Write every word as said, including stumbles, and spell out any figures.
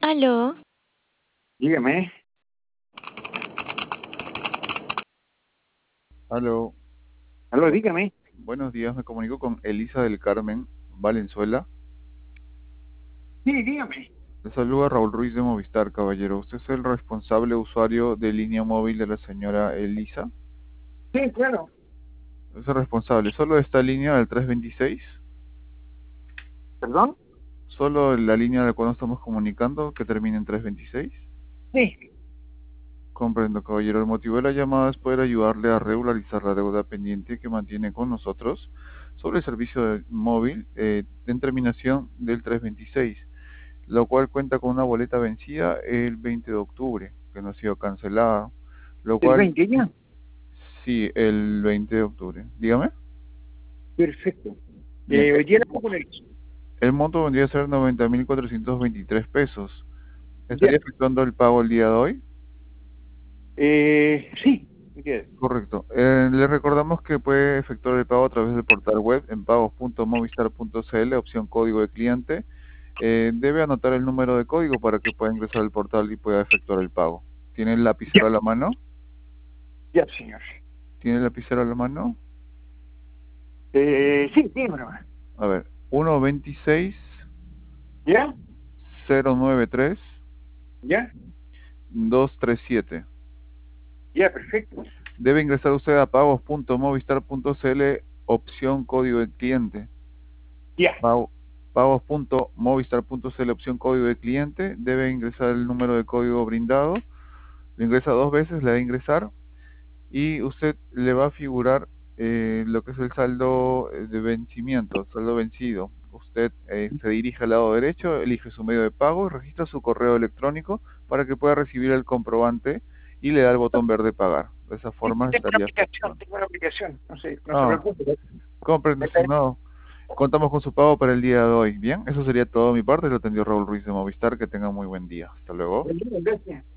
Aló, Dígame. Aló, Aló, bu- dígame. buenos días, me comunico con Elisa del Carmen Valenzuela. Sí, dígame. Le saluda Raúl Ruiz de Movistar, caballero. ¿Usted es el responsable usuario de línea móvil de la señora Elisa? Sí, claro. Es el responsable. ¿Solo de esta línea del trescientos veintiséis? ¿Perdón? ¿Solo la línea de la cual nos estamos comunicando, que termina en trescientos veintiséis? Sí. Comprendo, caballero. El motivo de la llamada es poder ayudarle a regularizar la deuda pendiente que mantiene con nosotros sobre el servicio de móvil eh, en terminación del trescientos veintiséis, lo cual cuenta con una boleta vencida el veinte de octubre, que no ha sido cancelada, lo ¿El cual, veinte ya? sí, el veinte de octubre. Dígame. Perfecto. Bien, Eh, eh, hoy día la puedo poner. el monto vendría a ser noventa mil cuatrocientos veintitrés pesos. Ya. ¿Estaría efectuando el pago el día de hoy? Eh, sí. ¿Me queda? Correcto. Eh, le recordamos que puede efectuar el pago a través del portal web en pagos punto movistar punto cl, opción código de cliente. Eh, debe anotar el número de código para que pueda ingresar al portal y pueda efectuar el pago. ¿Tiene el Ya. lapicero a la mano? Ya, señor. ¿Tiene el lapicero a la mano? Eh, sí, dígame nomás. A ver, uno veintiséis ¿Ya? cero nueve tres ¿Ya? dos tres siete. Ya, perfecto. Debe ingresar usted a pagos punto movistar punto cl, opción código de cliente. Ya. Pago- pagos punto movistar punto cl, opción código de cliente. Debe ingresar el número de código brindado. Lo ingresa dos veces, le da a ingresar y usted le va a figurar eh, lo que es el saldo eh, de vencimiento, saldo vencido. Usted eh, se dirige al lado derecho, elige su medio de pago y registra su correo electrónico para que pueda recibir el comprobante y le da el botón verde pagar. De esa Sí, forma tengo una estaría aplicación, efectuando. tengo una aplicación. No sé, no se Ah, preocupe. comprendo, Está bien. estimado. Contamos con su pago para el día de hoy. Bien, eso sería todo de mi parte. Lo atendió Raúl Ruiz de Movistar. Que tenga muy buen día. Hasta luego. Gracias.